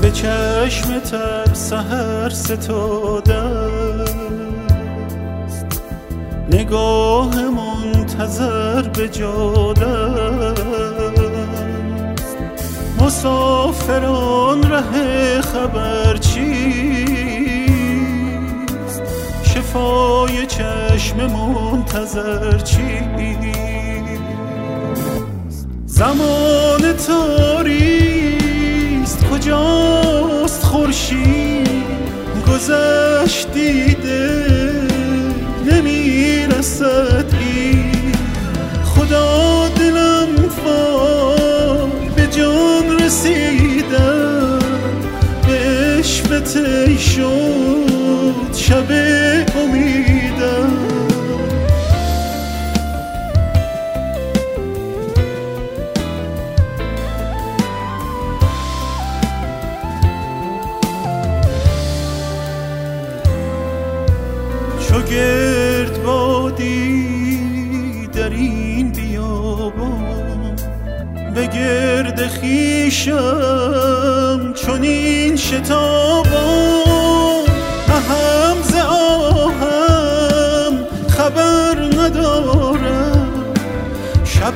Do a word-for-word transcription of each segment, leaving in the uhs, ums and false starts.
به چشم تر سحر ستاده است، نگاه منتظر به جاده است. مسافران ره خبر چیست؟ شفای چشم منتظر چیست؟ زمان تاریست، کجاست خورشید؟ گذشت دیده نمیرسد این، خدا دلم وای به جان رسیدم، به عشق تی شد شب امیدم. چو گردبادی در این بیابان، به گرد خویشم چنین شتابان. اهم ز آهم خبر ندارم، شب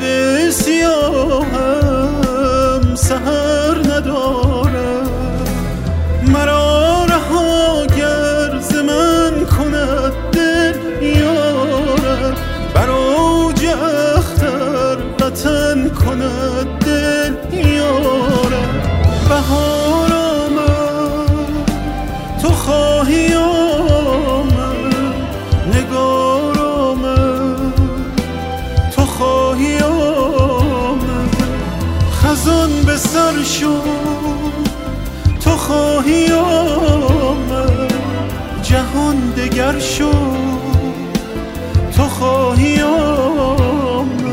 سیاهم سحر ندارم. مرا رها گر ز من کند دل یارم، بر اوج اختر وطن کند دل یارم. بهار آمد تو خواهی آمد، نگار آمد تو خواهی آمد. خزان به سر شد تو خواهی آمد، جهان دگر شد تو خواهی آمد.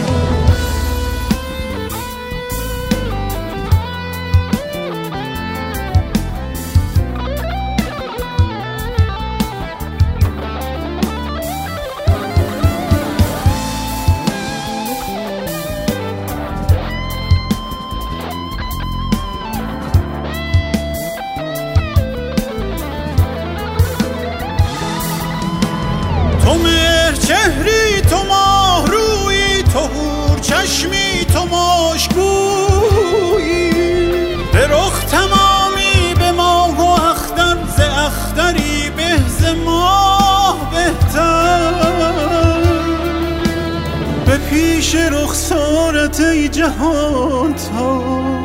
تو مهر چهری تو ماه رویی، تو حور چشمی تو مشکویی. به رخ تمامی به ماه و اختر، ز اختری به ز ماه بهتر. به پیش رخسارت ای جهان تا،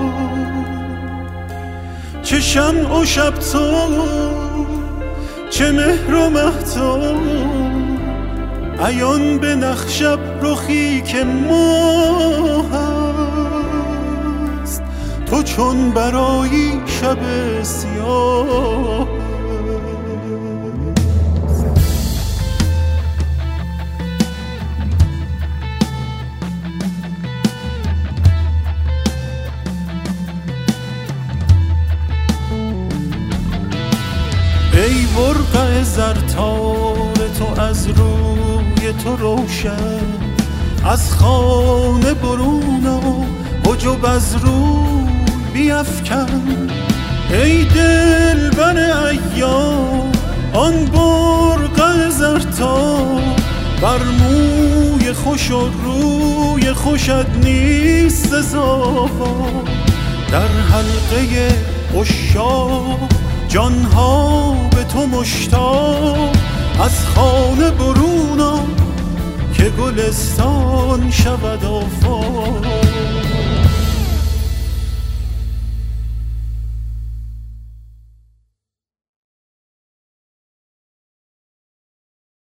چه شمع و شب تو چه مهر و مهتاب. عیان به نخشب رخی که ماه است، تو چون برایی شب سیاه. ای برقع زرتار تو از روی تو روشن، از خانه برون آ حجب از روی بیفکن. ای دلبر ایام آن برقع زرتار، بر موی خوش و روی خوشت نیست سزا. در حلقه عشاق جانها به تو مشتاق، از خانه برون آ که گلستان شود آفاق.